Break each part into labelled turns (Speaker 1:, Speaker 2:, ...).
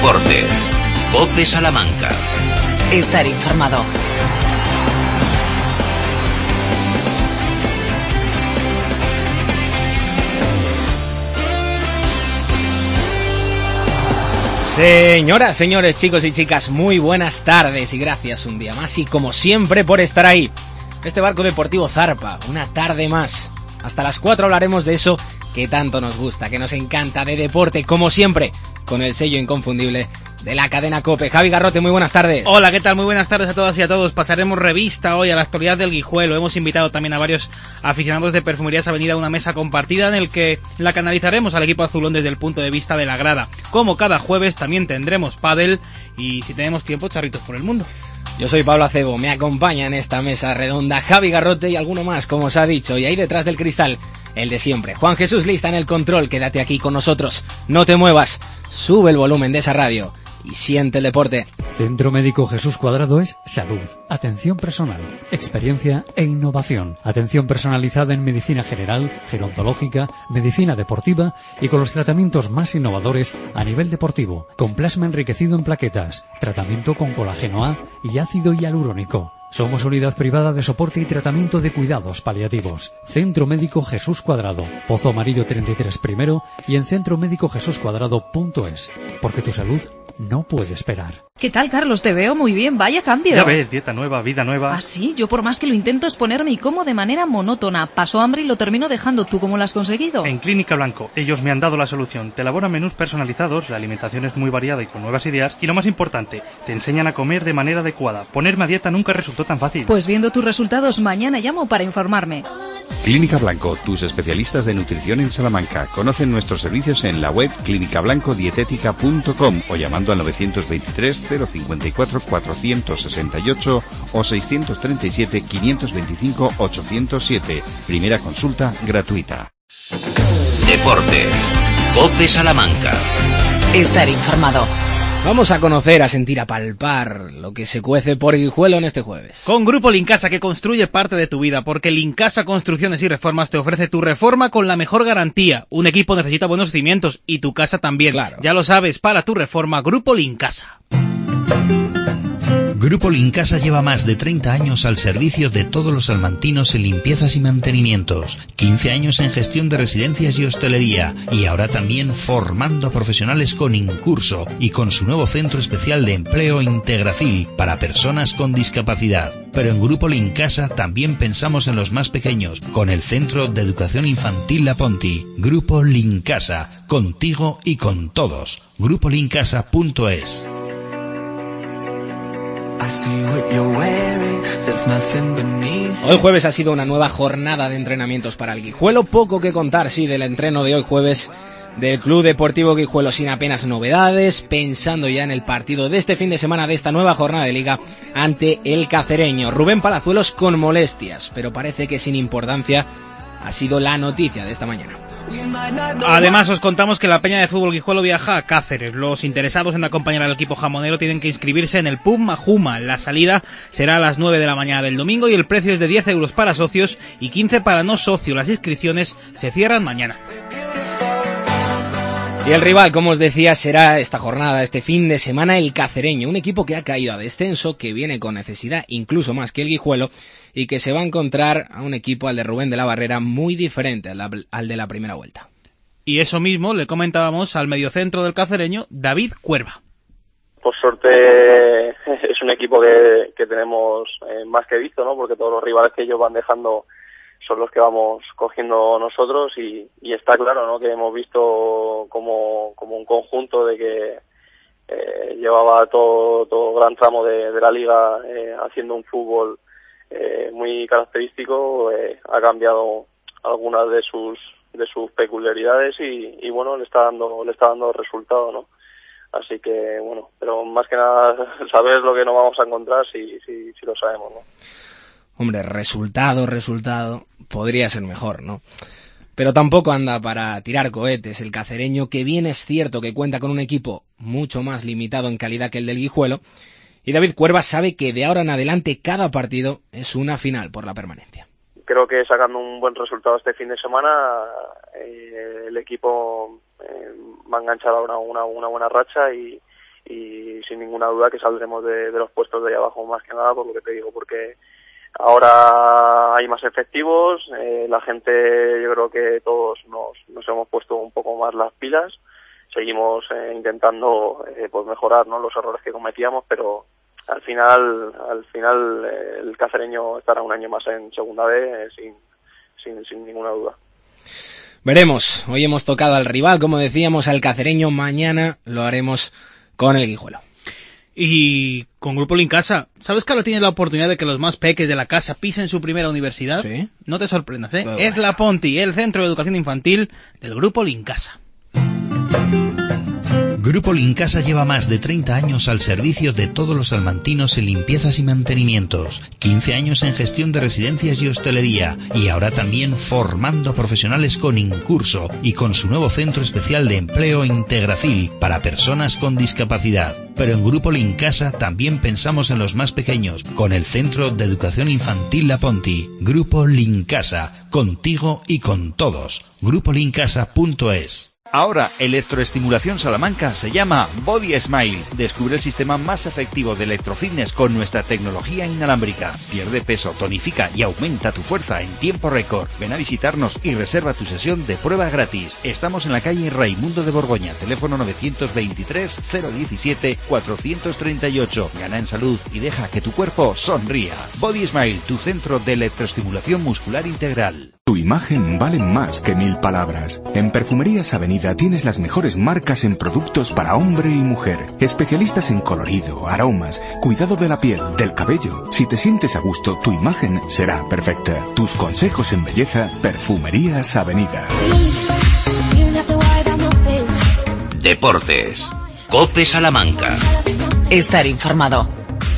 Speaker 1: Deportes. COPE Salamanca.
Speaker 2: Estar informado.
Speaker 3: Señoras, señores, chicos y chicas, muy buenas tardes y gracias un día más y como siempre por estar ahí. Este barco deportivo zarpa, una tarde más. Hasta las 4 hablaremos de eso que tanto nos gusta, que nos encanta, de deporte, como siempre, con el sello inconfundible de la cadena COPE. Javi Garrote, muy buenas tardes.
Speaker 4: Hola, ¿qué tal? Muy buenas tardes a todas y a todos. Pasaremos revista hoy a la actualidad del Guijuelo. Hemos invitado también a varios aficionados de Perfumerías Avenida a una mesa compartida en la que analizaremos al equipo azulón desde el punto de vista de la grada. Como cada jueves también tendremos pádel y, si tenemos tiempo, charritos por el mundo.
Speaker 3: Yo soy Pablo Acebo, me acompaña en esta mesa redonda Javi Garrote y alguno más, como os ha dicho, y ahí detrás del cristal, el de siempre. Juan Jesús Lista en el control, quédate aquí con nosotros, no te muevas, sube el volumen de esa radio y siente el deporte.
Speaker 5: Centro Médico Jesús Cuadrado es salud, atención personal, experiencia e innovación. Atención personalizada en medicina general, gerontológica, medicina deportiva y con los tratamientos más innovadores a nivel deportivo. Con plasma enriquecido en plaquetas, tratamiento con colágeno A y ácido hialurónico. Somos unidad privada de soporte y tratamiento de cuidados paliativos. Centro Médico Jesús Cuadrado, Pozo Amarillo 33 primero y en centromédicojesuscuadrado.es. Porque tu salud no puede esperar.
Speaker 6: ¿Qué tal, Carlos? Te veo muy bien, vaya cambio.
Speaker 7: Ya ves, dieta nueva, vida nueva.
Speaker 6: ¿Ah, sí? Yo por más que lo intento es ponerme y como de manera monótona. Paso hambre y lo termino dejando. ¿Tú cómo lo has conseguido?
Speaker 7: En Clínica Blanco, ellos me han dado la solución. Te elaboran menús personalizados, la alimentación es muy variada y con nuevas ideas. Y lo más importante, te enseñan a comer de manera adecuada. Ponerme a dieta nunca resultó tan fácil.
Speaker 6: Pues viendo tus resultados, mañana llamo para informarme.
Speaker 8: Clínica Blanco, tus especialistas de nutrición en Salamanca. Conocen nuestros servicios en la web clinicablancodietética.com o llamando al 923 054 468 o 637 525 807. Primera consulta gratuita.
Speaker 1: Deportes. COPE Salamanca.
Speaker 2: Estar informado.
Speaker 3: Vamos a conocer, a sentir, a palpar lo que se cuece por Guijuelo en este jueves.
Speaker 4: Con Grupo Lincasa, que construye parte de tu vida, porque Lincasa Construcciones y Reformas te ofrece tu reforma con la mejor garantía. Un equipo necesita buenos cimientos y tu casa también.
Speaker 3: Claro.
Speaker 4: Ya lo sabes, para tu reforma, Grupo Lincasa.
Speaker 1: Grupo Lincasa lleva más de 30 años al servicio de todos los salmantinos en limpiezas y mantenimientos, 15 años en gestión de residencias y hostelería, y ahora también formando a profesionales con Incurso y con su nuevo centro especial de empleo Integracil para personas con discapacidad. Pero en Grupo Lincasa también pensamos en los más pequeños, con el Centro de Educación Infantil La Ponti. Grupo Lincasa, contigo y con todos. GrupoLincasa.es.
Speaker 3: Hoy jueves ha sido una nueva jornada de entrenamientos para el Guijuelo. Poco que contar, sí, del entreno de hoy jueves del Club Deportivo Guijuelo, sin apenas novedades, pensando ya en el partido de este fin de semana, de esta nueva jornada de liga ante el Cacereño. Rubén Palazuelos con molestias, pero parece que sin importancia ha sido la noticia de esta mañana.
Speaker 4: Además, os contamos que la Peña de Fútbol Guijuelo viaja a Cáceres. Los interesados en acompañar al equipo jamonero tienen que inscribirse en el pub Majuma. La salida será a las 9 de la mañana del domingo y el precio es de 10 euros para socios y 15 para no socios. Las inscripciones se cierran mañana.
Speaker 3: Y el rival, como os decía, será esta jornada, este fin de semana, el Cacereño, un equipo que ha caído a descenso, que viene con necesidad incluso más que el Guijuelo y que se va a encontrar a un equipo, al de Rubén de la Barrera, muy diferente al de la primera vuelta.
Speaker 4: Y eso mismo le comentábamos al mediocentro del Cacereño, David Cuerva.
Speaker 9: Por suerte es un equipo que tenemos más que visto, ¿no? Porque todos los rivales que ellos van dejando son los que vamos cogiendo nosotros y está claro, ¿no? Que hemos visto como un conjunto de que llevaba todo gran tramo de la liga haciendo un fútbol muy característico, ha cambiado algunas de sus peculiaridades y bueno, le está dando resultado, ¿no? Así que bueno, pero más que nada saber lo que nos vamos a encontrar si lo sabemos, ¿no?
Speaker 3: Hombre, resultado, podría ser mejor, ¿no? Pero tampoco anda para tirar cohetes el Cacereño, que bien es cierto que cuenta con un equipo mucho más limitado en calidad que el del Guijuelo, y David Cuerva sabe que de ahora en adelante cada partido es una final por la permanencia.
Speaker 9: Creo que sacando un buen resultado este fin de semana, el equipo va a enganchar ahora una buena racha y sin ninguna duda que saldremos de los puestos de ahí abajo, más que nada por lo que te digo, porque ahora hay más efectivos, la gente, yo creo que todos nos hemos puesto un poco más las pilas, seguimos intentando pues mejorar, ¿no?, los errores que cometíamos, pero al final el cacereño estará un año más en segunda B sin ninguna duda.
Speaker 3: Veremos, hoy hemos tocado al rival, como decíamos, al cacereño, mañana lo haremos con el Guijuelo.
Speaker 4: Y con Grupo Lincasa, ¿sabes que ahora tienes la oportunidad de que los más peques de la casa pisen su primera universidad?
Speaker 3: ¿Sí?
Speaker 4: No te sorprendas, ¿eh?
Speaker 3: Bueno.
Speaker 4: Es la Ponti, el centro de educación infantil del Grupo Lincasa.
Speaker 1: Grupo Lincasa lleva más de 30 años al servicio de todos los salmantinos en limpiezas y mantenimientos, 15 años en gestión de residencias y hostelería, y ahora también formando a profesionales con Incurso y con su nuevo centro especial de empleo Integracil para personas con discapacidad. Pero en Grupo Lincasa también pensamos en los más pequeños, con el Centro de Educación Infantil La Ponti. Grupo Lincasa, contigo y con todos. GrupoLincasa.es.
Speaker 8: Ahora, Electroestimulación Salamanca se llama Body Smile. Descubre el sistema más efectivo de electrofitness con nuestra tecnología inalámbrica. Pierde peso, tonifica y aumenta tu fuerza en tiempo récord. Ven a visitarnos y reserva tu sesión de prueba gratis. Estamos en la calle Raimundo de Borgoña, teléfono 923 017 438. Gana en salud y deja que tu cuerpo sonría. Body Smile, tu centro de electroestimulación muscular integral.
Speaker 10: Tu imagen vale más que 1000 palabras. En Perfumerías Avenida tienes las mejores marcas en productos para hombre y mujer. Especialistas en colorido, aromas, cuidado de la piel, del cabello. Si te sientes a gusto, tu imagen será perfecta. Tus consejos en belleza, Perfumerías Avenida.
Speaker 11: Deportes. COPE Salamanca.
Speaker 2: Estar informado.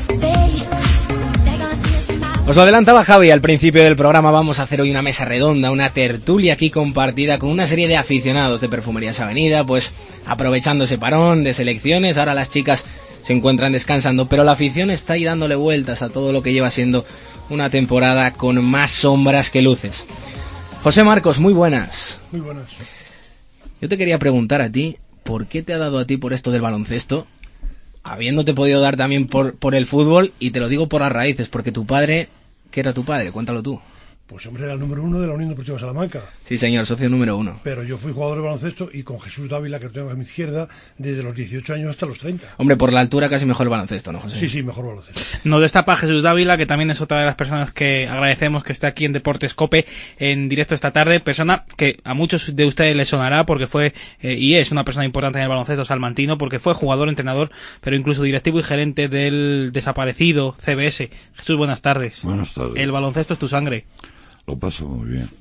Speaker 3: Os lo adelantaba Javi al principio del programa, vamos a hacer hoy una mesa redonda, una tertulia aquí compartida con una serie de aficionados de Perfumerías Avenida, pues aprovechando ese parón de selecciones, ahora las chicas se encuentran descansando, pero la afición está ahí dándole vueltas a todo lo que lleva siendo una temporada con más sombras que luces. José Marcos, muy buenas.
Speaker 12: Muy buenas.
Speaker 3: Yo te quería preguntar a ti, ¿por qué te ha dado a ti por esto del baloncesto? Habiéndote podido dar también por el fútbol, y te lo digo por las raíces, porque tu padre... ¿Qué era tu padre? Cuéntalo tú.
Speaker 12: Pues hombre, era el número 1 de la Unión Deportiva Salamanca.
Speaker 3: Sí, señor, socio número 1.
Speaker 12: Pero yo fui jugador de baloncesto y con Jesús Dávila, que tengo a mi izquierda, desde los 18 años hasta los 30.
Speaker 3: Hombre, por la altura casi mejor el baloncesto, ¿no, José?
Speaker 12: Sí, sí, mejor baloncesto.
Speaker 4: Nos destapa Jesús Dávila, que también es otra de las personas que agradecemos que esté aquí en Deportes COPE en directo esta tarde. Persona que a muchos de ustedes les sonará porque fue y es una persona importante en el baloncesto salmantino, porque fue jugador, entrenador, pero incluso directivo y gerente del desaparecido CBS. Jesús, buenas tardes.
Speaker 13: Buenas tardes.
Speaker 4: El baloncesto es tu sangre.
Speaker 13: Lo paso muy bien.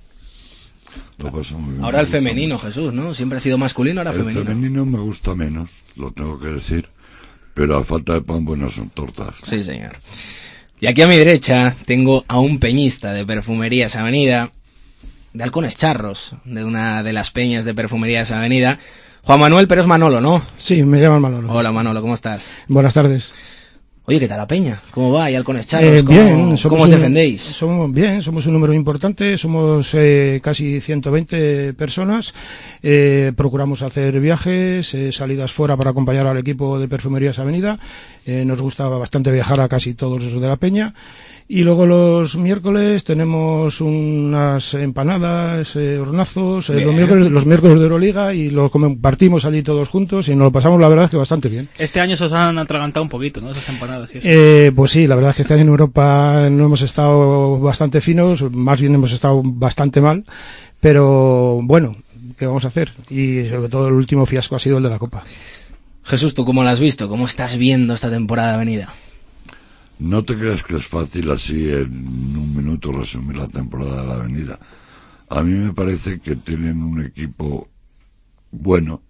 Speaker 3: Ahora el femenino, Jesús, ¿no? Siempre ha sido masculino, ahora femenino.
Speaker 13: El femenino me gusta menos, lo tengo que decir, pero a falta de pan buenas son tortas.
Speaker 3: Sí, señor. Y aquí a mi derecha tengo a un peñista de Perfumerías Avenida, de Halcones Charros, de una de las peñas de Perfumerías Avenida, Juan Manuel, pero es Manolo, ¿no?
Speaker 14: Sí, me llaman Manolo.
Speaker 3: Hola Manolo, ¿cómo estás?
Speaker 14: Buenas tardes.
Speaker 3: Oye, ¿qué tal la peña? ¿Cómo va? ¿Y Halcones Charros?
Speaker 14: Bien.
Speaker 3: ¿Cómo os defendéis?
Speaker 14: Somos un número importante, somos casi 120 personas, procuramos hacer viajes, salidas fuera para acompañar al equipo de Perfumerías Avenida, nos gusta bastante viajar a casi todos los de la peña. Y luego los miércoles tenemos unas empanadas, hornazos, los miércoles de Euroliga, y lo compartimos allí todos juntos y nos lo pasamos, la verdad, es que bastante bien.
Speaker 4: Este año se os han atragantado un poquito, ¿no? Esas empanadas y eso.
Speaker 14: Pues sí, la verdad es que este año en Europa no hemos estado bastante finos, más bien hemos estado bastante mal, pero bueno, ¿qué vamos a hacer? Y sobre todo el último fiasco ha sido el de la Copa.
Speaker 3: Jesús, ¿tú cómo lo has visto? ¿Cómo estás viendo esta temporada de Avenida?
Speaker 13: No te creas que es fácil así en un minuto resumir la temporada de la Avenida. A mí me parece que tienen un equipo bueno,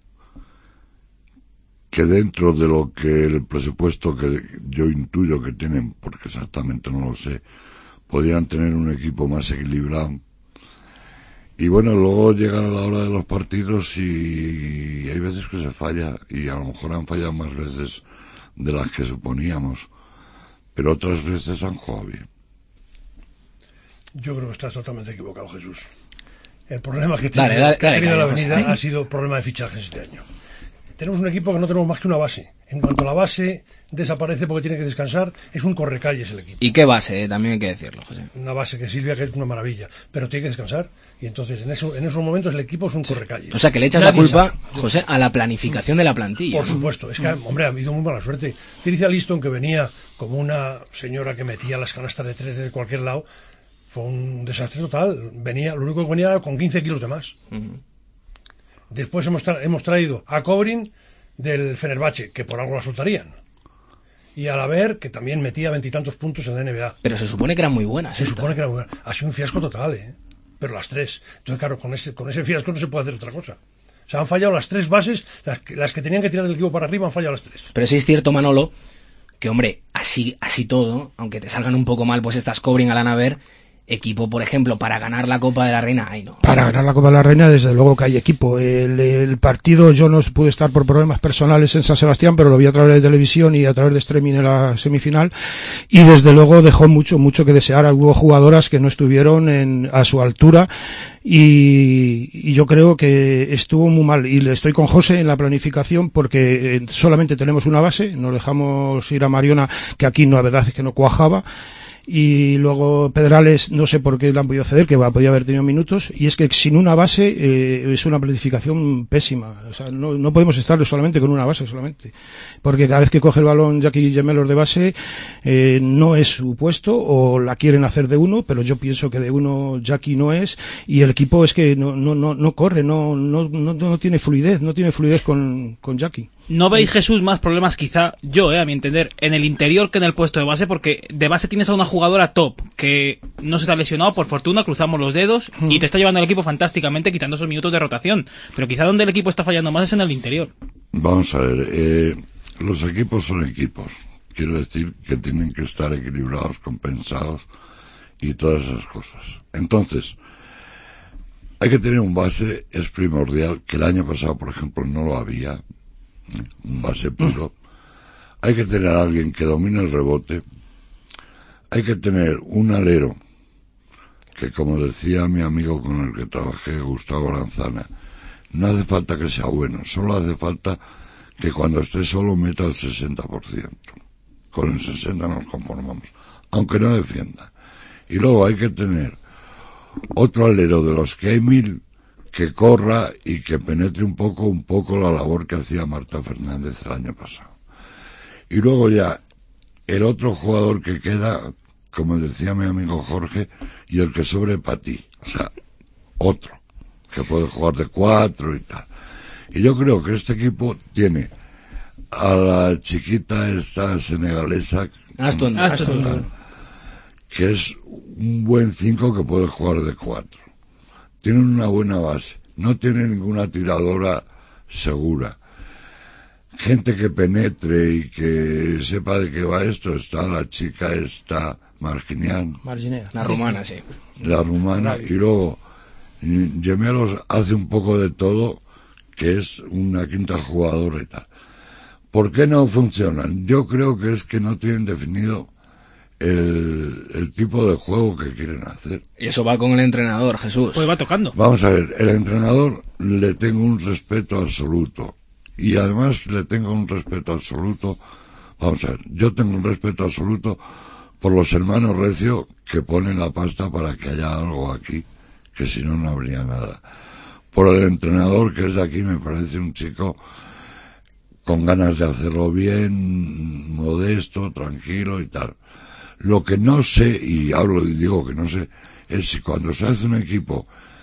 Speaker 13: que dentro de lo que el presupuesto que yo intuyo que tienen, porque exactamente no lo sé, podrían tener un equipo más equilibrado. Y bueno, luego llegan a la hora de los partidos y hay veces que se falla, y a lo mejor han fallado más veces de las que suponíamos, pero otras veces han jugado bien.
Speaker 12: Yo creo que estás totalmente equivocado, Jesús. El problema que ha tenido la Avenida ha sido problema de fichajes este año. tenemos un equipo que no tenemos más que una base. En cuanto la base desaparece porque tiene que descansar, es un correcalles el equipo.
Speaker 3: ¿Y qué base? También hay que decirlo, José.
Speaker 12: Una base que Silvia, que es una maravilla, pero tiene que descansar. Y entonces en esos momentos el equipo es un correcalles.
Speaker 3: O sea, que le echas la culpa, José, a la planificación de la plantilla.
Speaker 12: Por supuesto. Es que, hombre, ha habido muy mala suerte. Tircia Liston, que venía como una señora que metía las canastas de 3 de cualquier lado, fue un desastre total. Lo único que venía era con 15 kilos de más. Después hemos traído a Kobrin del Fenerbahce, que por algo la soltarían. Y a Laver, que también metía 20 y tantos puntos en la NBA.
Speaker 3: Pero se supone que eran muy buenas.
Speaker 12: Se supone que eran muy buenas. Ha sido un fiasco total, pero las tres. Entonces, claro, con ese fiasco no se puede hacer otra cosa. O sea, han fallado las tres bases, las que tenían que tirar del equipo para arriba han fallado las tres.
Speaker 3: Pero sí es cierto, Manolo, que hombre, así todo, aunque te salgan un poco mal, pues estas Kobrin a la Naver, equipo, por ejemplo, para ganar la Copa de la Reina, ay no.
Speaker 14: Para ganar la Copa de la Reina, desde luego que hay equipo. El partido, yo no pude estar por problemas personales en San Sebastián, pero lo vi a través de televisión y a través de streaming en la semifinal, y desde luego dejó mucho que desear. Hubo jugadoras que no estuvieron a su altura, y yo creo que estuvo muy mal. Y estoy con José en la planificación, porque solamente tenemos una base, nos dejamos ir a Mariona, que aquí la verdad es que no cuajaba. Y luego Pedrales, no sé por qué le han podido ceder, que podía haber tenido minutos, y es que sin una base es una planificación pésima. O sea, no podemos estar solamente con una base solamente, porque cada vez que coge el balón Jackie Gemelos de base no es su puesto, o la quieren hacer de uno, pero yo pienso que de uno Jackie no es, y el equipo es que no corre, no tiene fluidez con Jackie.
Speaker 4: ¿No veis, Jesús, más problemas quizá, a mi entender, en el interior que en el puesto de base? Porque de base tienes a una jugadora top que no se te ha lesionado, por fortuna, cruzamos los dedos, y te está llevando el equipo fantásticamente, quitando esos minutos de rotación. Pero quizá donde el equipo está fallando más es en el interior.
Speaker 13: Vamos a ver, los equipos son equipos. Quiero decir que tienen que estar equilibrados, compensados y todas esas cosas. Entonces, hay que tener un base, es primordial, que el año pasado, por ejemplo, no lo había. Un base puro. Hay que tener a alguien que domine el rebote. Hay que tener un alero que, como decía mi amigo con el que trabajé, Gustavo Lanzana, no hace falta que sea bueno, solo hace falta que cuando esté solo meta el 60%. Con el 60% nos conformamos, aunque no defienda. Y luego hay que tener otro alero de los que hay 1000 que corra y que penetre un poco la labor que hacía Marta Fernández el año pasado. Y luego ya, el otro jugador que queda, como decía mi amigo Jorge, y el que sobre para ti. O sea, otro, que puede jugar de 4 y tal. Y yo creo que este equipo tiene a la chiquita esta senegalesa,
Speaker 3: Aston,
Speaker 13: que es un buen 5 que puede jugar de 4. Tienen una buena base, no tienen ninguna tiradora segura. Gente que penetre y que sepa de qué va esto. Está la chica esta, Marginea,
Speaker 3: la rumana, sí.
Speaker 13: La rumana, y luego Gemelos hace un poco de todo, que es una quinta jugadora y tal. ¿Por qué no funcionan? Yo creo que es que no tienen definido el tipo de juego que quieren hacer.
Speaker 3: Y eso va con el entrenador, Jesús.
Speaker 4: Pues va tocando.
Speaker 13: Vamos a ver, el entrenador le tengo un respeto absoluto. Y además le tengo un respeto absoluto. Vamos a ver, yo tengo un respeto absoluto por los hermanos Recio, que ponen la pasta para que haya algo aquí, que si no, no habría nada. Por el entrenador, que es de aquí, me parece un chico con ganas de hacerlo bien, modesto, tranquilo y tal. Lo que no sé, y hablo y digo que no sé, es si cuando se hace un equipo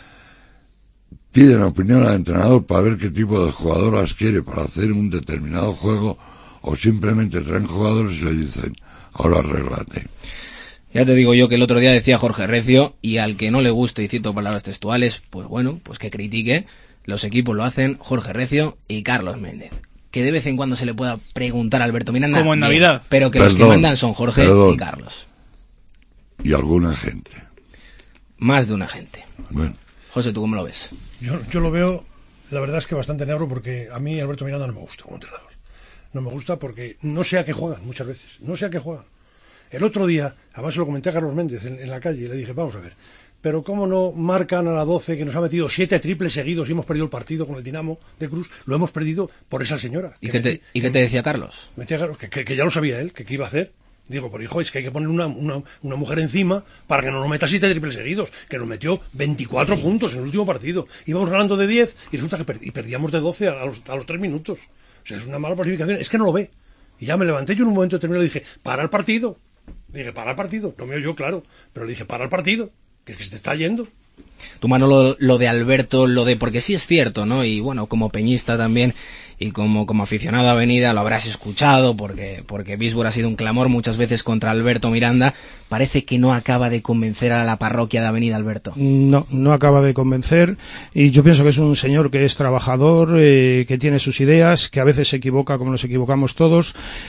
Speaker 13: piden opinión al entrenador para ver qué tipo de jugadoras quiere para hacer un determinado juego, o simplemente traen jugadores y le dicen, ahora arréglate.
Speaker 3: Ya te digo yo que el otro día decía Jorge Recio, y al que no le guste, y cito palabras textuales, pues bueno, pues que critique. Los equipos lo hacen Jorge Recio y Carlos Méndez. Que de vez en cuando se le pueda preguntar a Alberto Miranda.
Speaker 4: Como en Navidad.
Speaker 3: Pero que los que mandan son Jorge y Carlos.
Speaker 13: Y alguna gente.
Speaker 3: Más de una gente.
Speaker 13: Bueno.
Speaker 3: José, ¿tú cómo lo ves?
Speaker 12: Yo lo veo, la verdad es que bastante negro, porque a mí Alberto Miranda no me gusta como entrenador. No me gusta porque no sé a qué juegan muchas veces. No sé a qué juegan. El otro día, además se lo comenté a Carlos Méndez en la calle, y le dije, vamos a ver, pero cómo no marcan a la 12 que nos ha metido 7 triples seguidos y hemos perdido el partido con el Dinamo de Cruz, lo hemos perdido por esa señora.
Speaker 3: ¿Y qué te decía Carlos?
Speaker 12: Que ya lo sabía él, que qué iba a hacer. Digo, pero hijo, es que hay que poner una mujer encima para que no nos meta 7 triples seguidos, que nos metió 24 puntos en el último partido. Íbamos ganando de 10 y resulta que perdíamos de 12 a los 3 minutos. O sea, es una mala planificación, es que no lo ve. Y ya me levanté yo en un momento determinado y dije, para el partido. Dije, para el partido. No me oyó, claro, pero le dije, para el partido, que es que se te está yendo.
Speaker 3: Tu Manolo, lo de Alberto, porque sí es cierto, ¿no? Y bueno, como peñista también y como aficionado a Avenida lo habrás escuchado porque Bisbor ha sido un clamor muchas veces contra Alberto Miranda. Parece que no acaba de convencer a la parroquia de Avenida, Alberto.
Speaker 14: No acaba de convencer, y yo pienso que es un señor que es trabajador, que tiene sus ideas, que a veces se equivoca como nos equivocamos todos,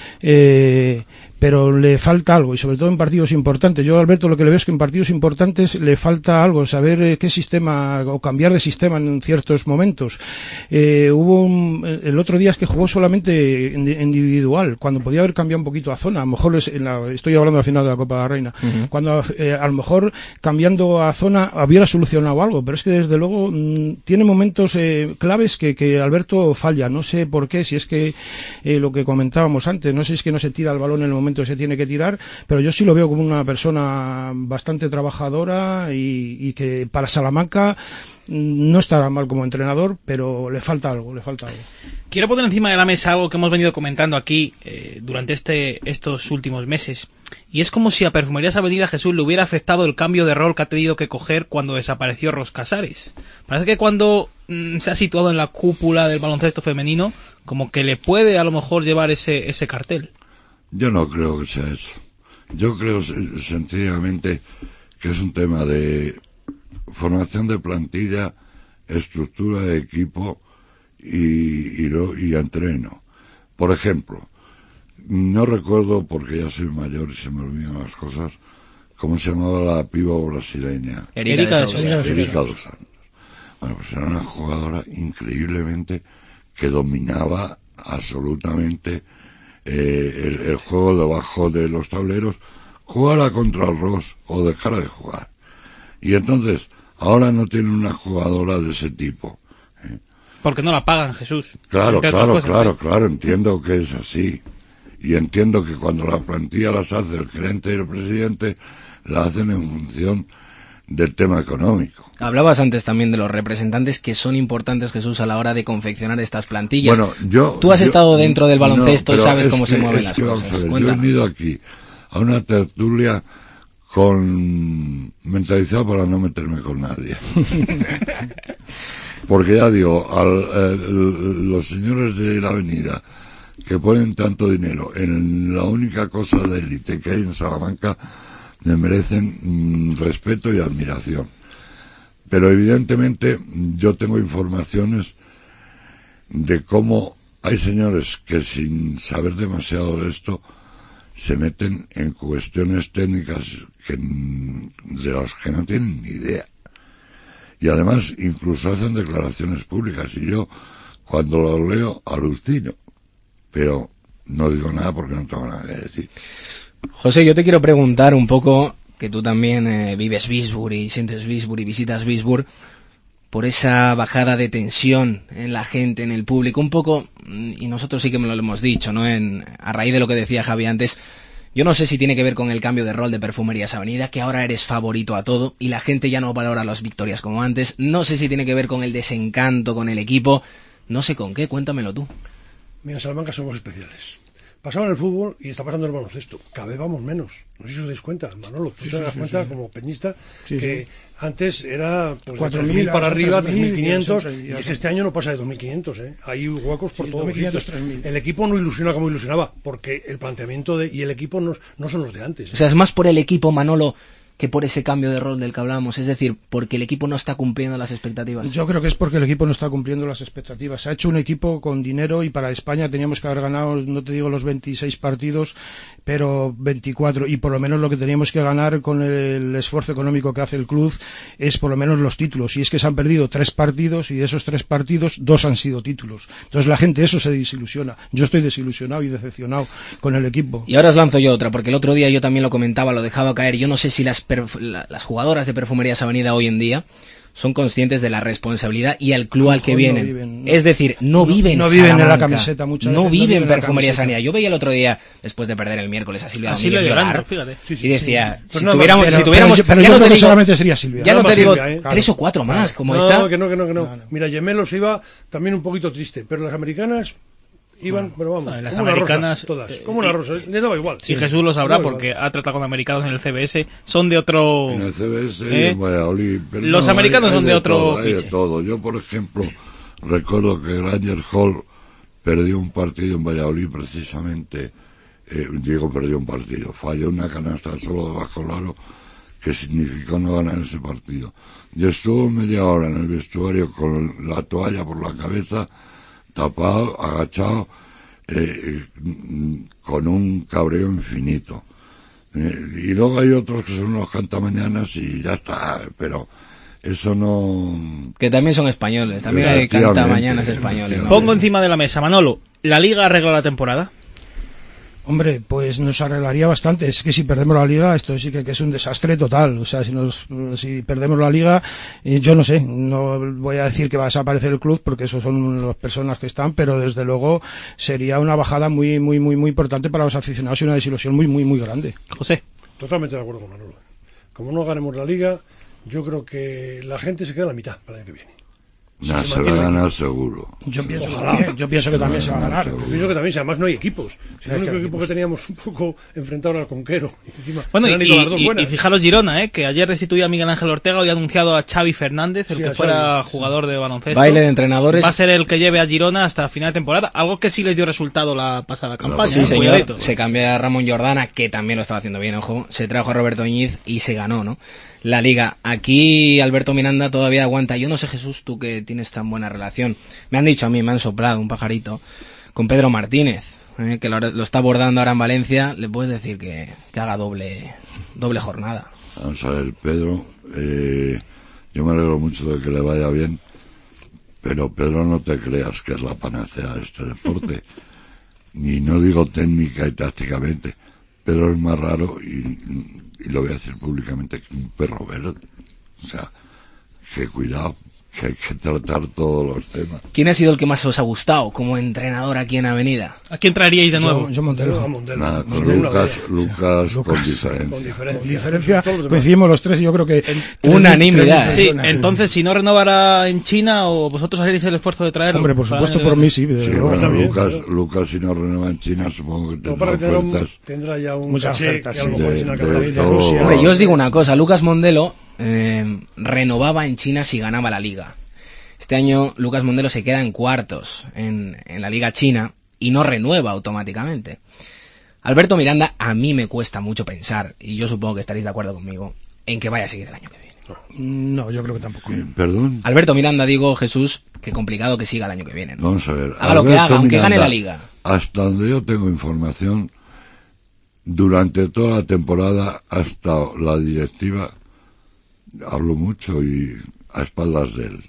Speaker 14: pero le falta algo, y sobre todo en partidos importantes. Yo a Alberto lo que le veo es que en partidos importantes le falta algo, saber qué sistema o cambiar de sistema en ciertos momentos. El otro día es que jugó solamente individual, cuando podía haber cambiado un poquito a zona. A lo mejor estoy hablando al final de la Copa de la Reina, cuando a lo mejor cambiando a zona hubiera solucionado algo, pero es que desde luego tiene momentos claves que Alberto falla. No sé por qué, si es que lo que comentábamos antes, no sé si es que no se tira el balón en el momento que se tiene que tirar, pero yo sí lo veo como una persona bastante trabajadora y que para Salamanca no estará mal como entrenador, pero le falta algo.
Speaker 4: Quiero poner encima de la mesa algo que hemos venido comentando aquí durante estos últimos meses, y es como si a Perfumerías Avenida, Jesús, le hubiera afectado el cambio de rol que ha tenido que coger cuando desapareció Ros Casares. Parece que cuando se ha situado en la cúpula del baloncesto femenino, como que le puede a lo mejor llevar ese cartel.
Speaker 13: Yo no creo que sea eso. Yo creo sencillamente que es un tema de formación de plantilla, estructura de equipo y entreno. Por ejemplo, no recuerdo, porque ya soy mayor y se me olvidan las cosas, cómo se llamaba la piba brasileña.
Speaker 3: Erika dos
Speaker 13: Santos. Bueno, pues era una jugadora increíblemente que dominaba absolutamente el juego debajo de los tableros, jugara contra el Ros o dejara de jugar. Y entonces, ahora no tienen una jugadora de ese tipo.
Speaker 4: Porque no la pagan, Jesús.
Speaker 13: Claro, entiendo que es así. Y entiendo que cuando la plantilla las hace el gerente y el presidente, la hacen en función del tema económico.
Speaker 3: Hablabas antes también de los representantes que son importantes, Jesús, a la hora de confeccionar estas plantillas.
Speaker 13: Bueno,
Speaker 3: tú has estado dentro del baloncesto y sabes cómo se mueven las cosas.
Speaker 13: Yo he venido aquí a una tertulia mentalizado para no meterme con nadie. Porque ya digo, los señores de la Avenida que ponen tanto dinero en la única cosa de élite que hay en Salamanca me merecen respeto y admiración. Pero evidentemente yo tengo informaciones de cómo hay señores que sin saber demasiado de esto se meten en cuestiones técnicas de las que no tienen ni idea. Y además incluso hacen declaraciones públicas y yo cuando lo leo alucino, pero no digo nada porque no tengo nada que decir.
Speaker 3: José, yo te quiero preguntar un poco, que tú también vives Bisbor y sientes Bisbor y visitas Bisbor, por esa bajada de tensión en la gente, en el público, un poco, y nosotros sí que me lo hemos dicho, ¿no? A raíz de lo que decía Javi antes, yo no sé si tiene que ver con el cambio de rol de Perfumerías Avenida, que ahora eres favorito a todo y la gente ya no valora las victorias como antes. No sé si tiene que ver con el desencanto con el equipo. No sé con qué, cuéntamelo tú.
Speaker 12: Mira, en Salamanca somos especiales. Pasaba en el fútbol y está pasando en el baloncesto. Cada vez vamos menos. No sé si os dais cuenta, Manolo. Tú te das cuenta como peñista que antes era pues, 4.000 para arriba, 3.500, y es que este año no pasa de 2.500. Hay huecos por todos sitios. El equipo no ilusiona como ilusionaba, porque el planteamiento y el equipo no son los de antes.
Speaker 3: O sea, es más por el equipo, Manolo, que por ese cambio de rol del que hablábamos, es decir, porque el equipo no está cumpliendo las expectativas.
Speaker 14: Yo creo que es porque el equipo no está cumpliendo las expectativas. Se ha hecho un equipo con dinero y para España teníamos que haber ganado, no te digo los 26 partidos, pero 24, y por lo menos lo que teníamos que ganar con el esfuerzo económico que hace el club es por lo menos los títulos, y es que se han perdido 3 partidos y de esos 3 partidos 2 han sido títulos. Entonces la gente eso se desilusiona. Yo estoy desilusionado y decepcionado con el equipo.
Speaker 3: Y ahora os lanzo yo otra, porque el otro día yo también lo comentaba, lo dejaba caer. Yo no sé si las las jugadoras de Perfumerías Avenida hoy en día son conscientes de la responsabilidad y al club al que vienen. Es decir, no viven
Speaker 14: en la camiseta, muchas veces
Speaker 3: no viven Perfumerías Avenida. Yo veía el otro día, después de perder el miércoles, a Silvia Domínguez llorar,
Speaker 4: fíjate.
Speaker 3: y decía,
Speaker 12: sí.
Speaker 3: si tuviéramos,
Speaker 14: pero yo creo que solamente sería Silvia.
Speaker 3: Ya no te digo
Speaker 12: Silvia,
Speaker 3: 3 o 4 más, como
Speaker 12: no,
Speaker 3: está.
Speaker 12: Que no. Mira, Gemelos iba también un poquito triste, pero las americanas iban, pero vamos,
Speaker 4: las
Speaker 12: como
Speaker 4: americanas,
Speaker 12: una rosa, todas, como una rosa, le daba igual.
Speaker 4: Sí, Jesús lo sabrá porque ha tratado con americanos en el CBS, son de otro...
Speaker 13: En el CBS y en Valladolid. Pero
Speaker 4: los americanos son de otro
Speaker 13: hay de todo. Yo, por ejemplo, recuerdo que Ranger Hall perdió un partido en Valladolid precisamente, perdió un partido, falló una canasta solo debajo del aro, que significó no ganar ese partido. Yo estuve media hora en el vestuario con la toalla por la cabeza, tapado, agachado, con un cabreo infinito. Y luego hay otros que son unos cantamañanas y ya está, pero eso no...
Speaker 3: Que también son españoles, también hay cantamañanas españoles.
Speaker 4: Pongo encima de la mesa, Manolo, ¿la Liga arregla la temporada?
Speaker 14: Hombre, pues nos arreglaría bastante. Es que si perdemos la Liga, esto sí que es un desastre total. O sea, si perdemos la Liga, yo no sé, no voy a decir que va a desaparecer el club porque esos son las personas que están, pero desde luego sería una bajada muy importante para los aficionados y una desilusión muy grande.
Speaker 4: José.
Speaker 12: Totalmente de acuerdo con Manolo. Como no ganemos la Liga, yo creo que la gente se queda a la mitad para el año que viene.
Speaker 13: Se va a ganar seguro.
Speaker 14: Yo pienso que también se va a ganar.
Speaker 12: Yo pienso que también, además no hay equipos. Si el único equipo que teníamos un poco enfrentado era el Conquero.
Speaker 4: Bueno, y fijaros Girona, que ayer destituyó a Miguel Ángel Ortega, hoy ha anunciado a Xavi Fernández, el que fuera jugador de baloncesto.
Speaker 3: Baile de entrenadores.
Speaker 4: Va a ser el que lleve a Girona hasta final de temporada, algo que sí les dio resultado la pasada campaña.
Speaker 3: Sí, señor. Se cambió a Ramón Jordana, que también lo estaba haciendo bien, ojo. Se trajo a Roberto Iñiz y se ganó, ¿no? La Liga. Aquí Alberto Miranda todavía aguanta. Yo no sé, Jesús, tú que tienes tan buena relación. Me han dicho a mí, me han soplado un pajarito con Pedro Martínez, que lo está abordando ahora en Valencia. Le puedes decir que haga doble jornada.
Speaker 13: Vamos a ver, Pedro, yo me alegro mucho de que le vaya bien, pero Pedro, no te creas que es la panacea de este deporte. Ni no digo técnica y tácticamente. Pedro es más raro y lo voy a decir públicamente, que un perro verde. O sea, que cuidado, que hay que tratar todos los temas.
Speaker 3: ¿Quién ha sido el que más os ha gustado como entrenador aquí en Avenida?
Speaker 4: ¿A quién traeríais de nuevo?
Speaker 14: Yo Montelo.
Speaker 13: Nada, con Lucas con
Speaker 14: diferencia. Coincidimos los tres y yo creo que...
Speaker 3: Unanimidad.
Speaker 4: Sí, entonces si no renovara en China, o vosotros haréis el esfuerzo de traerlo.
Speaker 14: Hombre, por supuesto, por mí sí.
Speaker 13: Bueno, Lucas si no renueva en China, supongo que tendrá ofertas.
Speaker 12: Tendrá ya
Speaker 14: muchas ofertas
Speaker 12: de
Speaker 14: Rusia.
Speaker 3: Hombre, yo os digo una cosa, Lucas Mondelo renovaba en China si ganaba la Liga. Este año Lucas Mondelo se queda en cuartos en la Liga China y no renueva automáticamente. Alberto Miranda, a mí me cuesta mucho pensar, y yo supongo que estaréis de acuerdo conmigo, en que vaya a seguir el año que viene.
Speaker 14: No, yo creo que tampoco.
Speaker 13: ¿Perdón?
Speaker 3: Alberto Miranda, digo, Jesús, que complicado que siga el año que viene, ¿no?
Speaker 13: Vamos a ver.
Speaker 3: Haga lo que haga, aunque gane la Liga.
Speaker 13: Hasta donde yo tengo información, durante toda la temporada, hasta la directiva, hablo mucho y a espaldas de él.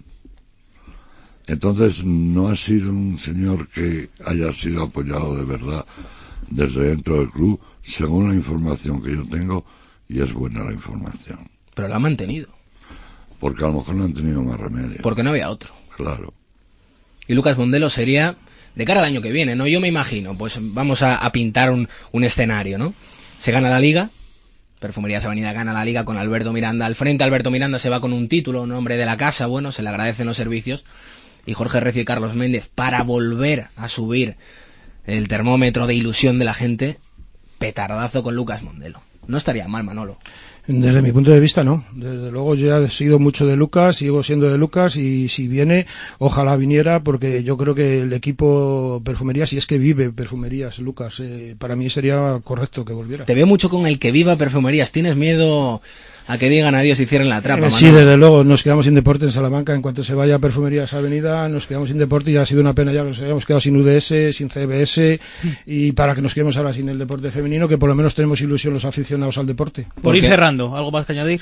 Speaker 13: Entonces no ha sido un señor que haya sido apoyado de verdad desde dentro del club, según la información que yo tengo, y es buena la información.
Speaker 3: Pero lo ha mantenido.
Speaker 13: Porque a lo mejor no han tenido más remedio.
Speaker 3: Porque no había otro.
Speaker 13: Claro.
Speaker 3: Y Lucas Mondelo sería de cara al año que viene, ¿no? Yo me imagino, pues vamos a pintar un escenario, ¿no? Se gana la Liga, Perfumerías Avenida gana la Liga con Alberto Miranda al frente. Alberto Miranda se va con un título, un hombre de la casa, bueno, se le agradecen los servicios. Y Jorge Recio y Carlos Méndez, para volver a subir el termómetro de ilusión de la gente, petardazo con Lucas Mondelo. No estaría mal, Manolo.
Speaker 14: Desde mi punto de vista, no. Desde luego yo he sido mucho de Lucas, sigo siendo de Lucas, y si viene, ojalá viniera, porque yo creo que el equipo Perfumerías, si es que vive Perfumerías, Lucas, para mí sería correcto que volviera.
Speaker 3: Te veo mucho con el que viva Perfumerías. ¿Tienes miedo a que digan adiós y cierren la trapa,
Speaker 14: Sí, desde luego, nos quedamos sin deporte en Salamanca. En cuanto se vaya a Perfumerías Avenida, nos quedamos sin deporte, y ha sido una pena ya que nos hayamos quedado sin UDS, sin CBS, y para que nos quedemos ahora sin el deporte femenino, que por lo menos tenemos ilusión los aficionados al deporte.
Speaker 4: Por ir cerrando, ¿algo más que añadir?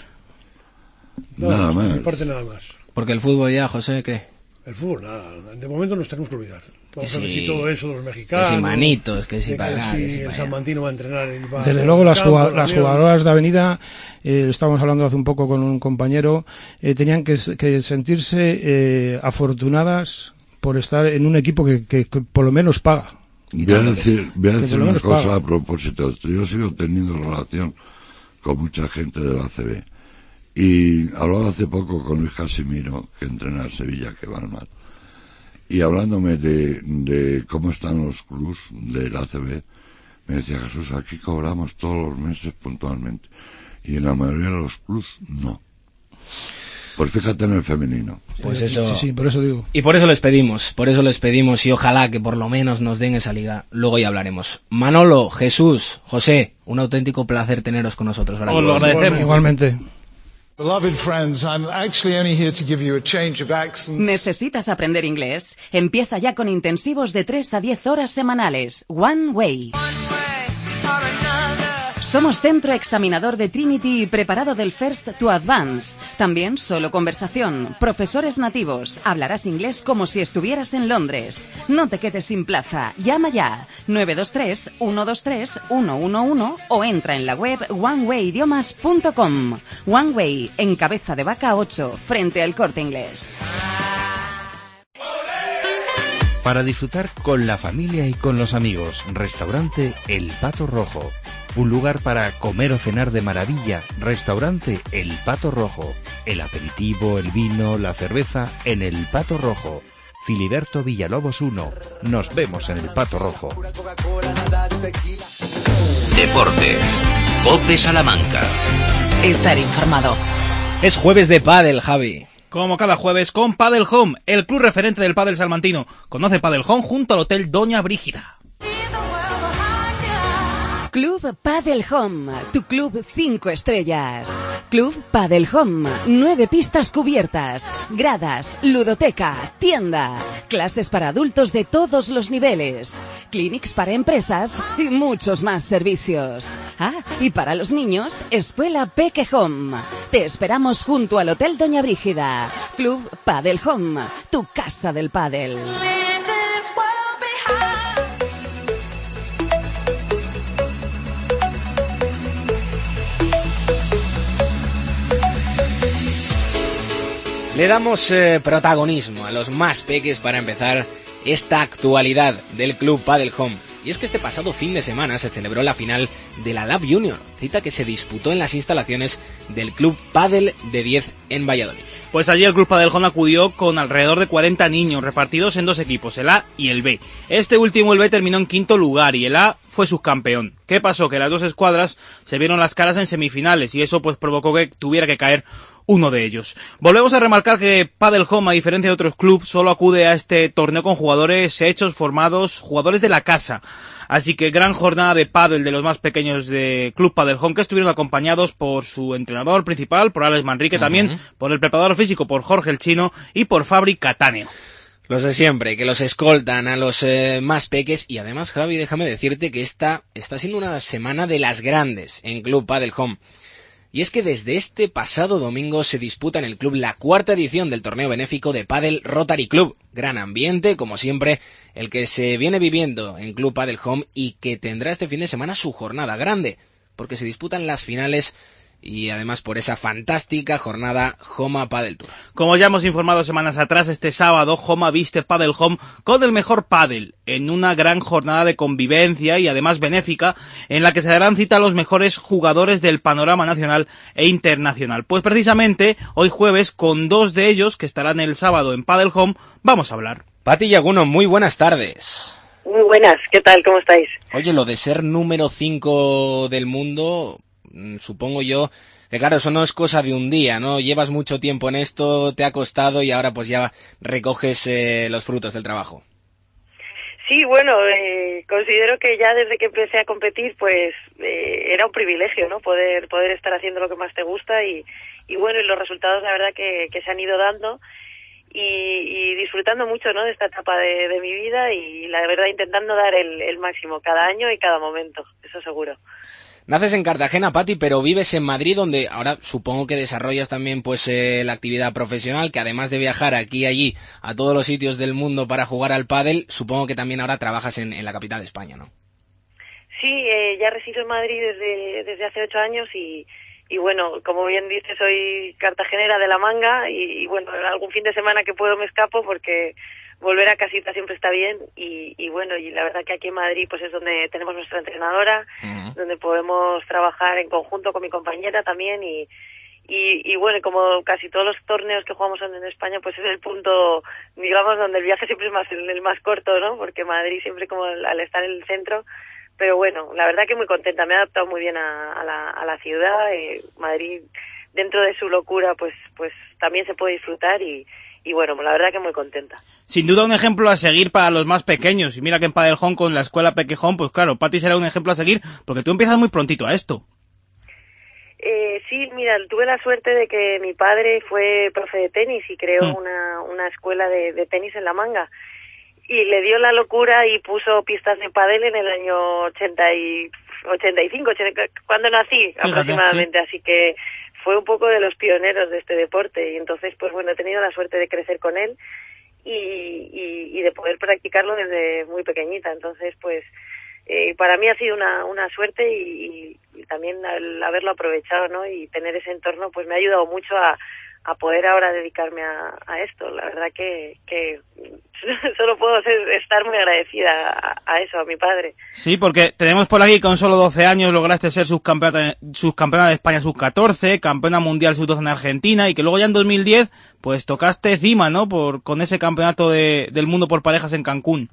Speaker 13: Nada más.
Speaker 12: Mi parte nada más.
Speaker 3: Porque el fútbol ya, José, ¿qué?
Speaker 12: El fútbol, nada. De momento nos tenemos que olvidar. Vamos a ver si todo eso, los mexicanos...
Speaker 3: Que si manitos, que si
Speaker 12: el salmantino va a entrenar...
Speaker 14: Desde luego las jugadoras de Avenida, estábamos hablando hace un poco con un compañero, tenían que sentirse afortunadas por estar en un equipo que por lo menos paga.
Speaker 13: Voy a decir una cosa a propósito de esto. Yo sigo teniendo relación con mucha gente de la ACB. Y hablaba hace poco con Luis Casimiro, que entrena a Sevilla, que va al mal. Y hablándome de cómo están los clubs de la ACB, me decía: Jesús, aquí cobramos todos los meses puntualmente. Y en la mayoría de los clubs, no. Pues fíjate en el femenino.
Speaker 3: Pues eso.
Speaker 14: Sí, por eso digo.
Speaker 3: Y por eso les pedimos y ojalá que por lo menos nos den esa liga. Luego ya hablaremos. Manolo, Jesús, José, un auténtico placer teneros con nosotros.
Speaker 4: Os lo agradecemos.
Speaker 14: Igualmente.
Speaker 2: ¿Necesitas aprender inglés? Empieza ya con intensivos de 3 a 10 horas semanales. One Way. Somos centro examinador de Trinity y preparado del First to Advance. También solo conversación, profesores nativos. Hablarás inglés como si estuvieras en Londres. No te quedes sin plaza. Llama ya 923-123-111 o entra en la web onewayidiomas.com. One Way, en Cabeza de Vaca 8, frente al Corte Inglés.
Speaker 1: Para disfrutar con la familia y con los amigos, restaurante El Pato Rojo. Un lugar para comer o cenar de maravilla, restaurante El Pato Rojo. El aperitivo, el vino, la cerveza en El Pato Rojo. Filiberto Villalobos 1. Nos vemos en El Pato Rojo.
Speaker 11: Deportes. COPE Salamanca.
Speaker 2: Estar informado.
Speaker 3: Es jueves de pádel, Javi.
Speaker 4: Como cada jueves con Padel Home, el club referente del pádel salmantino. Conoce Padel Home junto al Hotel Doña Brígida.
Speaker 2: Club Padel Home, tu club 5 estrellas. Club Padel Home, 9 pistas cubiertas, gradas, ludoteca, tienda, clases para adultos de todos los niveles, clinics para empresas y muchos más servicios. Ah, y para los niños, Escuela Peque Home. Te esperamos junto al Hotel Doña Brígida. Club Padel Home, tu casa del pádel.
Speaker 3: Le damos protagonismo a los más peques para empezar esta actualidad del Club Padel Home. Y es que este pasado fin de semana se celebró la final de la Lab Junior, cita que se disputó en las instalaciones del Club Padel de 10 en Valladolid.
Speaker 4: Pues allí el Club Padel Home acudió con alrededor de 40 niños repartidos en 2 equipos, el A y el B. Este último, el B, terminó en 5º lugar y el A fue subcampeón. ¿Qué pasó? Que las 2 escuadras se vieron las caras en semifinales y eso pues provocó que tuviera que caer uno de ellos. Volvemos a remarcar que Padel Home, a diferencia de otros clubes, solo acude a este torneo con jugadores hechos, formados, jugadores de la casa. Así que gran jornada de pádel de los más pequeños de Club Padel Home, que estuvieron acompañados por su entrenador principal, por Alex Manrique también, por el preparador físico, por Jorge el Chino y por Fabri Catáneo.
Speaker 3: Los de siempre, que los escoltan a los más peques. Y además, Javi, déjame decirte que esta está siendo una semana de las grandes en Club Padel Home. Y es que desde este pasado domingo se disputa en el club la 4ª edición del torneo benéfico de Padel Rotary Club. Gran ambiente, como siempre, el que se viene viviendo en Club Padel Home y que tendrá este fin de semana su jornada grande, porque se disputan las finales y además por esa fantástica jornada Homa Padel Tour.
Speaker 4: Como ya hemos informado semanas atrás, este sábado Homa viste Padel Home con el mejor pádel en una gran jornada de convivencia y además benéfica en la que se darán cita a los mejores jugadores del panorama nacional e internacional. Pues precisamente hoy jueves, con 2 de ellos que estarán el sábado en Padel Home, vamos a hablar.
Speaker 3: Pati Yaguno, muy buenas tardes.
Speaker 15: Muy buenas, ¿qué tal? ¿Cómo estáis?
Speaker 3: Oye, lo de ser número 5 del mundo, supongo yo que claro, eso no es cosa de un día, ¿no? Llevas mucho tiempo en esto, te ha costado y ahora pues ya recoges los frutos del trabajo.
Speaker 15: Sí, bueno, considero que ya desde que empecé a competir, pues era un privilegio, ¿no? Poder estar haciendo lo que más te gusta y bueno, y los resultados la verdad que se han ido dando y disfrutando mucho, ¿no? De esta etapa de mi vida y la verdad intentando dar el máximo cada año y cada momento, eso seguro.
Speaker 3: Naces en Cartagena, Pati, pero vives en Madrid, donde ahora supongo que desarrollas también pues la actividad profesional, que además de viajar aquí y allí a todos los sitios del mundo para jugar al pádel, supongo que también ahora trabajas en la capital de España, ¿no?
Speaker 15: Sí, ya resido en Madrid desde hace 8 años y bueno, como bien dices, soy cartagenera de la manga y bueno, algún fin de semana que puedo me escapo porque volver a casita siempre está bien y bueno, y la verdad que aquí en Madrid pues es donde tenemos nuestra entrenadora, donde podemos trabajar en conjunto con mi compañera también y bueno, como casi todos los torneos que jugamos en España, pues es el punto, digamos, donde el viaje siempre es el más corto, ¿no? Porque Madrid siempre como al estar en el centro. Pero bueno, la verdad que muy contenta, me he adaptado muy bien a la ciudad. Madrid, dentro de su locura, pues también se puede disfrutar y bueno, la verdad que muy contenta.
Speaker 4: Sin duda un ejemplo a seguir para los más pequeños. Y mira que en Padel Home, con la escuela Peque Home, pues claro, Pati será un ejemplo a seguir, porque tú empiezas muy prontito a esto.
Speaker 15: Sí, mira, tuve la suerte de que mi padre fue profe de tenis y creó una escuela de tenis en La Manga. Y le dio la locura y puso pistas de pádel en el año 85, cuando nací aproximadamente, así que fue un poco de los pioneros de este deporte y entonces pues bueno, he tenido la suerte de crecer con él y de poder practicarlo desde muy pequeñita, entonces pues para mí ha sido una suerte y también el haberlo aprovechado, ¿no? Y tener ese entorno pues me ha ayudado mucho a poder ahora dedicarme a esto. La verdad que solo puedo estar muy agradecida a eso, a mi padre.
Speaker 4: Sí, porque tenemos por aquí con solo 12 años lograste ser subcampeona de España sub-14, campeona mundial sub-12 en Argentina y que luego ya en 2010 pues tocaste cima, ¿no? Con ese campeonato del mundo por parejas en Cancún.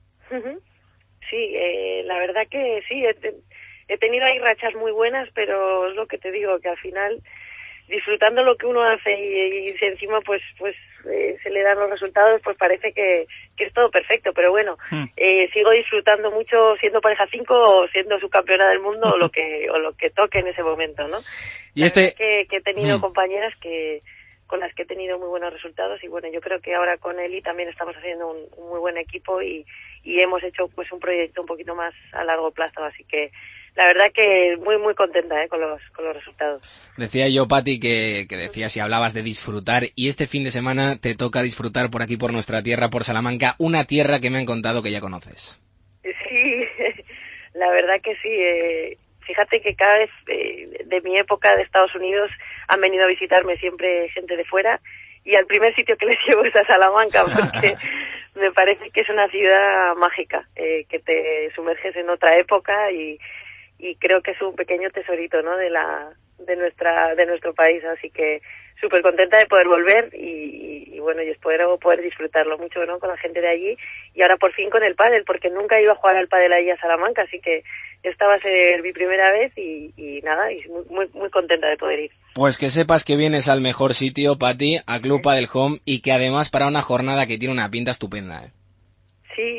Speaker 15: Sí, la verdad que sí, he tenido ahí rachas muy buenas, pero es lo que te digo, que al final disfrutando lo que uno hace y si encima pues se le dan los resultados, pues parece que es todo perfecto, pero bueno, sigo disfrutando mucho siendo pareja 5 o siendo subcampeona del mundo o lo que toque en ese momento, ¿no? Y que he tenido compañeras con las que he tenido muy buenos resultados y bueno, yo creo que ahora con Eli también estamos haciendo un muy buen equipo y hemos hecho pues un proyecto un poquito más a largo plazo, así que la verdad que muy muy contenta con los resultados.
Speaker 3: Decía yo, Pati, que decías y hablabas de disfrutar y este fin de semana te toca disfrutar por aquí, por nuestra tierra, por Salamanca, una tierra que me han contado que ya conoces.
Speaker 15: Sí, la verdad que sí. Fíjate que cada vez de mi época de Estados Unidos han venido a visitarme siempre gente de fuera y al primer sitio que les llevo es a Salamanca porque me parece que es una ciudad mágica, que te sumerges en otra época y creo que es un pequeño tesorito, ¿no? de nuestro país, así que súper contenta de poder volver y bueno, y espero poder disfrutarlo mucho, ¿no? Con la gente de allí y ahora por fin con el pádel, porque nunca iba a jugar al pádel allí a Salamanca, así que esta va a ser mi primera vez y nada, y muy muy contenta de poder ir.
Speaker 3: Pues que sepas que vienes al mejor sitio, Pati, a Club Padel Home y que además para una jornada que tiene una pinta estupenda, ¿eh?
Speaker 15: Sí,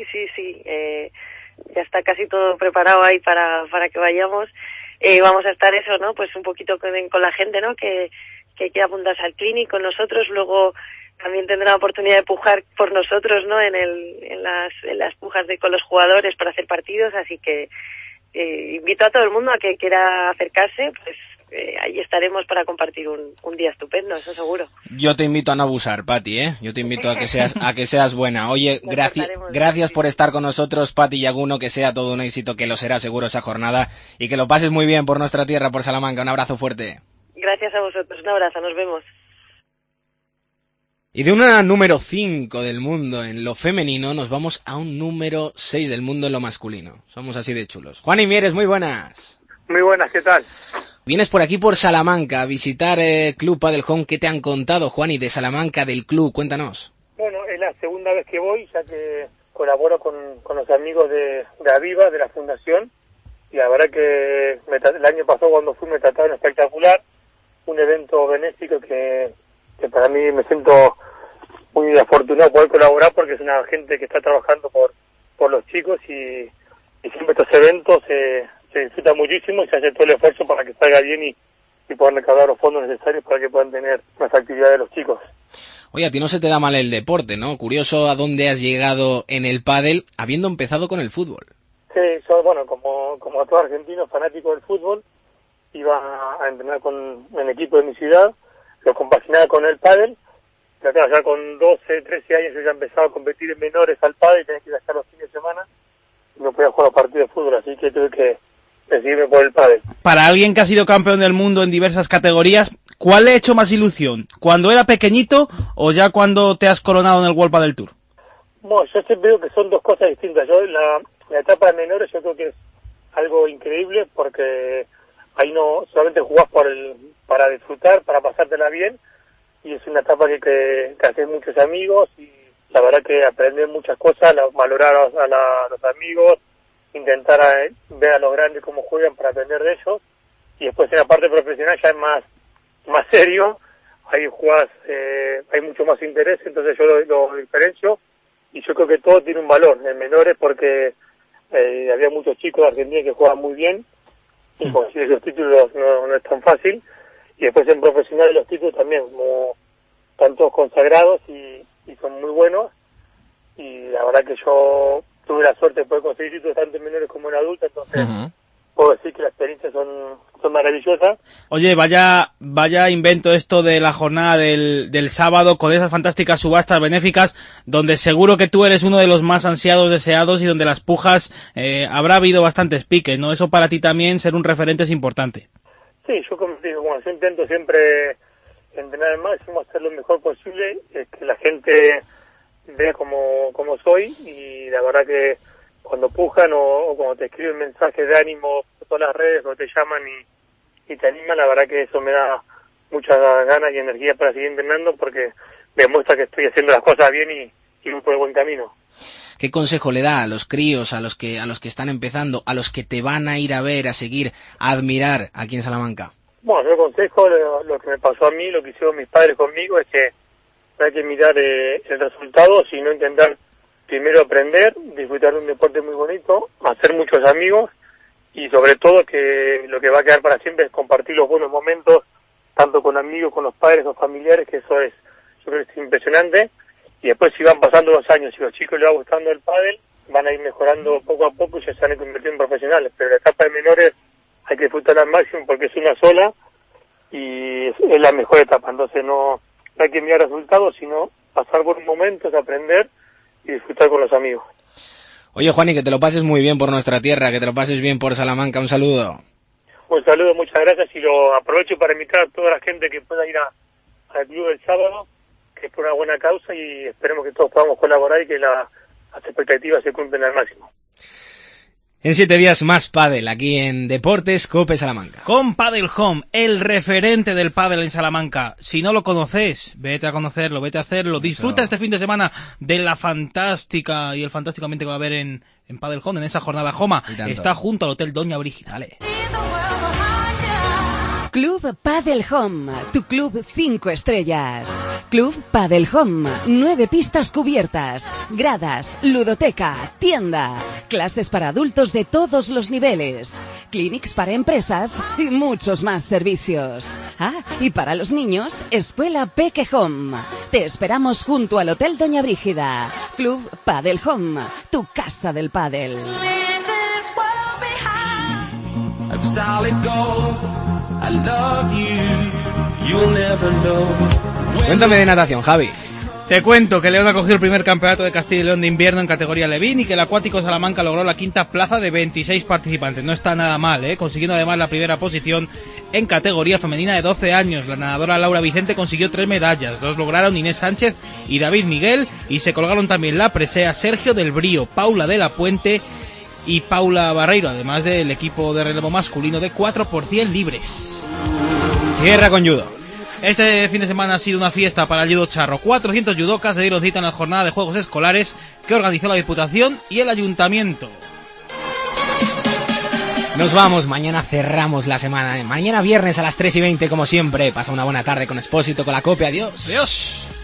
Speaker 15: ya está casi todo preparado ahí para que vayamos. Vamos a estar eso, ¿no? Pues un poquito con la gente, ¿no? Que quiera apuntarse al clinic con nosotros, luego también tendrá la oportunidad de pujar por nosotros, ¿no? En las pujas con los jugadores para hacer partidos, así que invito a todo el mundo a que quiera acercarse, pues ahí estaremos para compartir un día estupendo, eso seguro.
Speaker 3: Yo te invito a no abusar, Pati, ¿eh? Yo te invito a que seas buena. Oye, gracias por estar con nosotros, Pati Llaguno, que sea todo un éxito, que lo será seguro esa jornada y que lo pases muy bien por nuestra tierra, por Salamanca. Un abrazo fuerte.
Speaker 15: Gracias a vosotros, un abrazo, nos vemos.
Speaker 3: Y de una número 5 del mundo en lo femenino nos vamos a un número 6 del mundo en lo masculino. Somos así de chulos. Juani Mieres, muy buenas.
Speaker 16: Muy buenas, ¿qué tal?
Speaker 3: Vienes por aquí por Salamanca a visitar Club Padel Home. ¿Qué te han contado, Juani, de Salamanca, del club? Cuéntanos.
Speaker 16: Bueno, es la segunda vez que voy, ya que colaboro con los amigos de Aviva, de la fundación, y la verdad que el año pasado cuando fui me trataron espectacular, un evento benéfico que para mí me siento muy afortunado poder colaborar porque es una gente que está trabajando por los chicos y siempre estos eventos se disfruta muchísimo y se hace todo el esfuerzo para que salga bien y poder recaudar los fondos necesarios para que puedan tener más actividad de los chicos.
Speaker 3: Oye, a ti no se te da mal el deporte, ¿no? Curioso a dónde has llegado en el pádel habiendo empezado con el fútbol.
Speaker 16: que yo, bueno, como todo argentino fanático del fútbol, iba a entrenar con el equipo de mi ciudad, lo compaginaba con el pádel, pero claro, ya con 12, 13 años yo ya empezaba a competir en menores al pádel y tenía que ir a estar los fines de semana, y no podía jugar los partidos de fútbol, así que tuve que decidirme por el pádel.
Speaker 4: Para alguien que ha sido campeón del mundo en diversas categorías, ¿cuál le ha hecho más ilusión? ¿Cuando era pequeñito o ya cuando te has coronado en el World Padel Tour?
Speaker 16: Bueno, yo siempre digo que son dos cosas distintas. Yo la etapa de menores yo creo que es algo increíble porque ahí no solamente jugás para disfrutar, para pasártela bien, y es una etapa que haces muchos amigos y la verdad que aprendes muchas cosas, valorar a los amigos, intentar ver a los grandes cómo juegan para aprender de ellos, y después en la parte profesional ya es más serio, ahí jugás, hay mucho más interés, entonces yo lo diferencio, y yo creo que todo tiene un valor en menores porque había muchos chicos de Argentina que juegan muy bien, y conseguir esos títulos no es tan fácil, y después en profesional los títulos también, como están todos consagrados y son muy buenos, y la verdad que yo tuve la suerte de poder conseguir títulos tanto en menores como en adultos, entonces puedo decir que las experiencias son maravillosas.
Speaker 4: Oye, vaya invento esto de la jornada del sábado con esas fantásticas subastas benéficas, donde seguro que tú eres uno de los más ansiados, deseados, y donde las pujas habrá habido bastantes piques, ¿no? Eso para ti también, ser un referente, es importante.
Speaker 16: Sí, yo como digo, yo intento siempre entrenar al máximo, hacer lo mejor posible, que la gente vea como soy, y la verdad que cuando pujan o cuando te escriben mensajes de ánimo por todas las redes o te llaman y te animan, la verdad que eso me da muchas ganas y energía para seguir entrenando porque me demuestra que estoy haciendo las cosas bien y voy por el buen camino.
Speaker 3: ¿Qué consejo le da a los críos, a los que están empezando, a los que te van a ir a ver, a seguir, a admirar aquí en Salamanca?
Speaker 16: Bueno, yo aconsejo lo que me pasó a mí, lo que hicieron mis padres conmigo, es que no hay que mirar el resultado, sino intentar primero aprender, disfrutar de un deporte muy bonito, hacer muchos amigos y sobre todo que lo que va a quedar para siempre es compartir los buenos momentos, tanto con amigos, con los padres o familiares, que eso es, yo creo que es impresionante. Y después si van pasando los años y los chicos les va gustando el pádel, van a ir mejorando poco a poco y ya se van a convertir en profesionales. Pero la etapa de menores hay que disfrutarla al máximo porque es una sola y es la mejor etapa. Entonces no hay que mirar resultados, sino pasar buenos momentos, aprender y disfrutar con los amigos.
Speaker 3: Oye, Juani, que te lo pases muy bien por nuestra tierra, que te lo pases bien por Salamanca. Un saludo.
Speaker 16: Un saludo, muchas gracias, y lo aprovecho para invitar a toda la gente que pueda ir al club el sábado, que es por una buena causa, y esperemos que todos podamos colaborar y que las expectativas se cumplen al máximo.
Speaker 3: En 7 días más pádel, aquí en Deportes COPE Salamanca.
Speaker 4: Con Padel Home, el referente del pádel en Salamanca. Si no lo conoces, vete a conocerlo, vete a hacerlo. Disfruta este fin de semana de la fantástica y el fantástico ambiente que va a haber en Padel Home, en esa jornada Joma. Está junto al Hotel Doña Brígida. Dale.
Speaker 2: Club Padel Home, tu club 5 estrellas. Club Padel Home, 9 pistas cubiertas, gradas, ludoteca, tienda, clases para adultos de todos los niveles, clinics para empresas y muchos más servicios. Ah, y para los niños, Escuela Peque Home. Te esperamos junto al Hotel Doña Brígida. Club Padel Home, tu casa del pádel.
Speaker 3: Cuéntame de natación, Javi.
Speaker 4: Te cuento que León ha cogido el primer campeonato de Castilla y León de invierno en categoría Levín y que el Acuático Salamanca logró la 5ª plaza de 26 participantes. No está nada mal, consiguiendo además la primera posición en categoría femenina de 12 años. La nadadora Laura Vicente consiguió 3 medallas, 2 lograron Inés Sánchez y David Miguel, y se colgaron también la presea Sergio del Brío, Paula de la Puente y Paula Barreiro, además del equipo de relevo masculino de 4x100 libres.
Speaker 3: Tierra con judo.
Speaker 4: Este fin de semana ha sido una fiesta para el judo charro. 400 judocas se dieron cita en la jornada de juegos escolares que organizó la Diputación y el Ayuntamiento.
Speaker 3: Nos vamos, mañana cerramos la semana. Mañana viernes a las 3:20 como siempre. Pasa una buena tarde con Expósito, con la COPE. Adiós.
Speaker 4: Adiós.